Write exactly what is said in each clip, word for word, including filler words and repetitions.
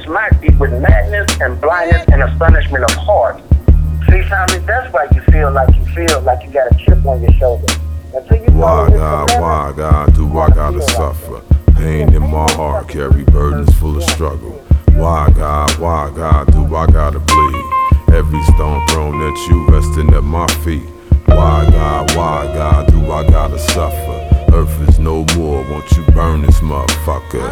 smack thee with madness and blindness and astonishment of heart. See, family, that's why you feel like you feel like you got a chip on your shoulder. Until you why God, why God do I gotta suffer? Pain in my heart, carry burdens full of struggle. Why God, why God do I gotta bleed? Every stone thrown at you resting at my feet. Why God, why God do I gotta suffer? Earth is no more, won't you burn this motherfucker?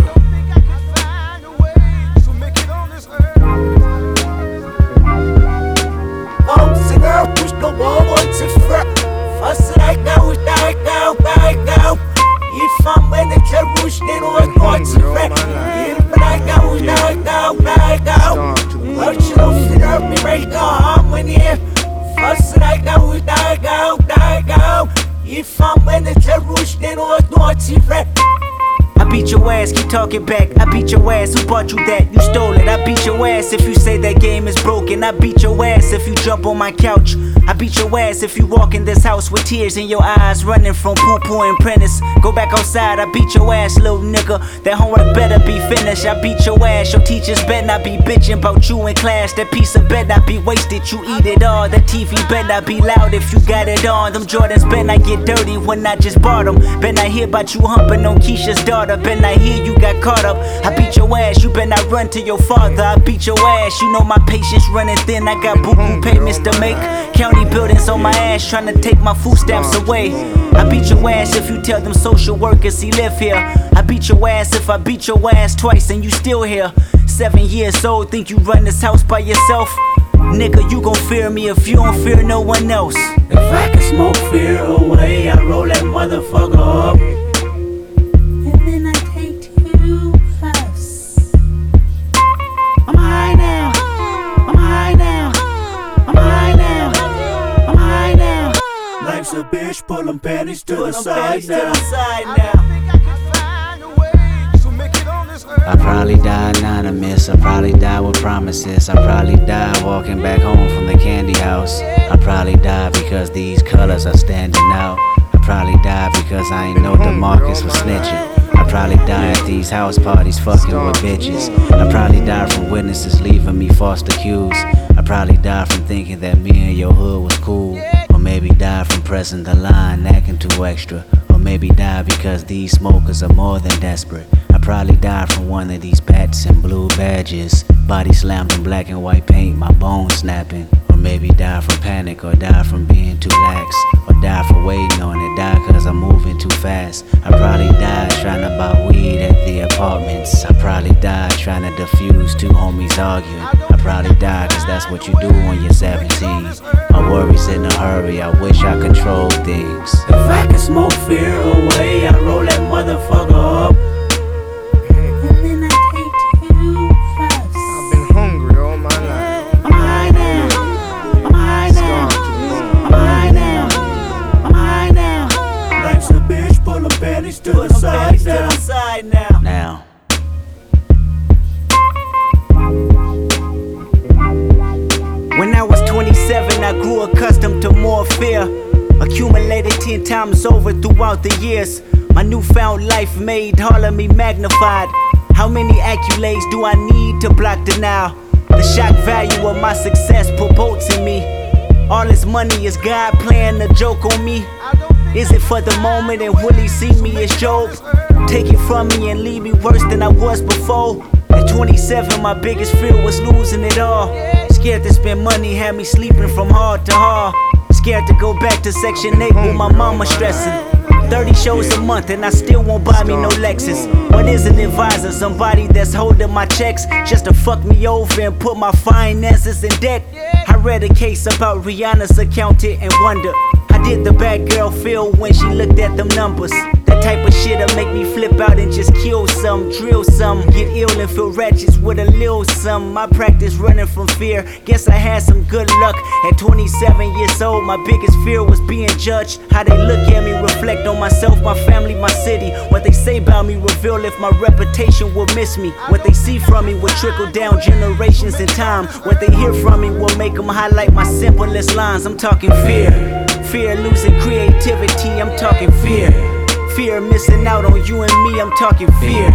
I beat your ass, keep talking back. I beat your ass, who bought you that? You stole it. I beat your ass if you say that game is broken. I beat your ass if you jump on my couch. I beat your ass if you walk in this house with tears in your eyes, running from poo-poo and Prentice. Go back outside, I beat your ass, little nigga. That homework better be finished. I beat your ass, your teachers better not be bitching about you in class. That piece of better not be wasted, you eat it all. That T V better not be loud if you got it on. Them Jordans better not get dirty when I just bought them. Better not hear about you humping on Keisha's daughter. Better not hear you got caught up. I beat your ass, you better not run to your father. I beat your ass, you know my patience running thin. I got boo-boo payments to make. County buildings on my ass trying to take my food stamps away. I beat your ass if you tell them social workers he live here. I beat your ass if I beat your ass twice and you still here. Seven years old, think you run this house by yourself? Nigga, you gon' fear me if you don't fear no one else. If I can smoke fear away, I roll that motherfucker up. And then I take two puffs. I'm high now. I'm high now. I'm high now. I'm high now. Life's a bitch, pull them panties to the side now. I probably die anonymous, I probably die with promises. I probably die walking back home from the candy house. I probably die because these colors are standing out. I probably die because I ain't know DeMarcus was snitching. I probably die at these house parties fucking with bitches. I probably die from witnesses leaving me false accused. I probably die from thinking that me and your hood was cool. Or maybe die from pressing the line, acting too extra. Or maybe die because these smokers are more than desperate. I probably die from one of these bats and blue badges. Body slammed in black and white paint, my bones snapping. Or maybe die from panic, or die from being too lax. Or die for waiting on it, die cause I'm moving too fast. I probably died trying to buy weed at the apartments. I probably died trying to defuse two homies arguing. I probably died cause that's what you do when you're seventeen. My worries in a hurry, I wish I controlled things. If I can smoke fear away, I roll that motherfucker up. And then I take two puffs. I've been hungry all my life. I'm high now. I'm high now. I'm high now. I'm high now. Life's a bitch, pull them panties to the side now. Now. When I was twenty-seven, I grew accustomed to more fear. Accumulated ten times over throughout the years. My newfound life made all of me magnified. How many accolades do I need to block denial? The shock value of my success promotes in me. All this money is God playing a joke on me. Is it for the moment and will he see me as Job? Take it from me and leave me worse than I was before. At twenty-seven, my biggest fear was losing it all. Scared to spend money, had me sleeping from hard to hard. Scared to go back to Section eight with my mama stressing. thirty shows a month and I still won't buy me no Lexus. What is an advisor? Somebody that's holding my checks just to fuck me over and put my finances in debt. I read a case about Rihanna's accountant and wonder, how did the bad girl feel when she looked at them numbers? That type of shit'll make me flip out and just kill some, drill some, get ill and feel wretched with a little some. I practice running from fear, guess I had some good luck. At twenty-seven years old, my biggest fear was being judged. How they look at me, reflect on myself, my family, my city. What they say about me reveal if my reputation will miss me. What they see from me will trickle down generations in time. What they hear from me will make them highlight my simplest lines. I'm talking fear. Fear losing creativity, I'm talking fear. Fear missing out on you and me, I'm talking fear.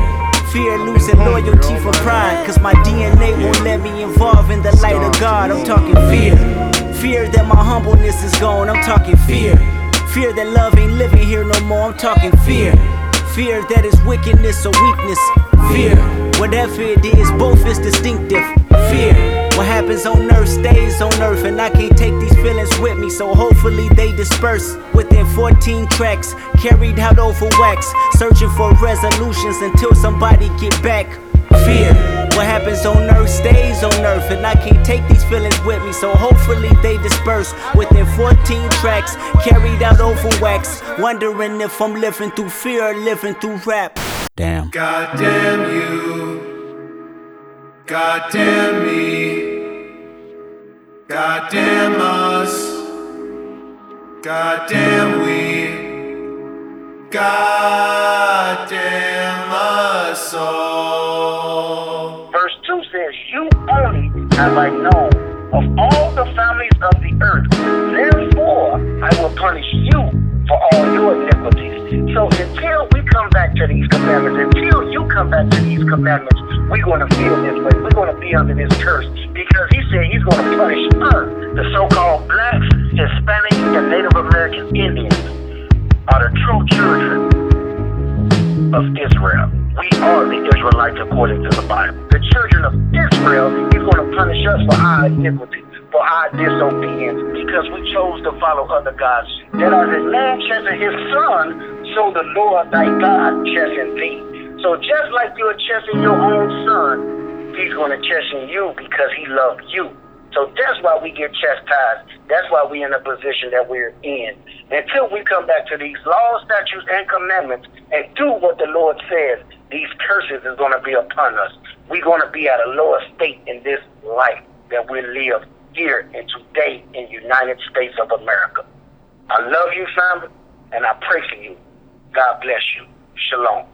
Fear losing loyalty for pride, cause my D N A won't let me involve in the light of God. I'm talking fear. Fear that my humbleness is gone. I'm talking fear. Fear that love ain't living here no more. I'm talking fear. Fear that is wickedness or weakness. Fear. Whatever it is, both is distinctive. Fear. What happens on earth stays on earth, and I can't take these feelings with me, so hopefully they disperse. Within fourteen tracks, carried out over wax, searching for resolutions until somebody get back. Fear. What happens on earth stays on earth, and I can't take these feelings with me, so hopefully they disperse. Within fourteen tracks, carried out over wax, wondering if I'm living through fear or living through rap. Damn. God damn you, God damn me, God damn us, God damn we, God damn us all. Verse two says, you only have I known of all the families of the earth. Therefore, I will punish you for all your iniquities. So until we come back to these commandments, until you come back to these commandments, we're going to feel this way. We're going to be under this curse, because he said he's going to punish us. The so-called blacks, Hispanics, and Native American Indians are the true children of Israel. We are the Israelites according to the Bible. The children of Israel, he's going to punish us for our iniquity, for our disobedience, because we chose to follow other gods. That as a man chasing his son, so the Lord thy God chasing thee. So just like you're chasing your own son, he's going to chasten you because he loved you. So that's why we get chastised. That's why we're in the position that we're in. Until we come back to these laws, statutes, and commandments and do what the Lord says, these curses is going to be upon us. We're going to be at a lower state in this life that we live here and today in the United States of America. I love you, family, and I pray for you. God bless you. Shalom.